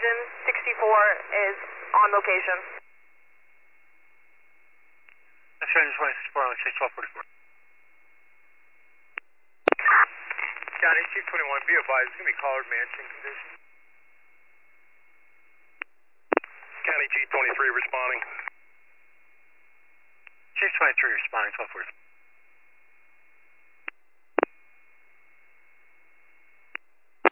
engine 64 is on location. That's engine 64 on 61244. County Chief 21, be advised, it's going to be Collard Mansion condition. County Chief 23 responding. Chief 23 responding, 1244.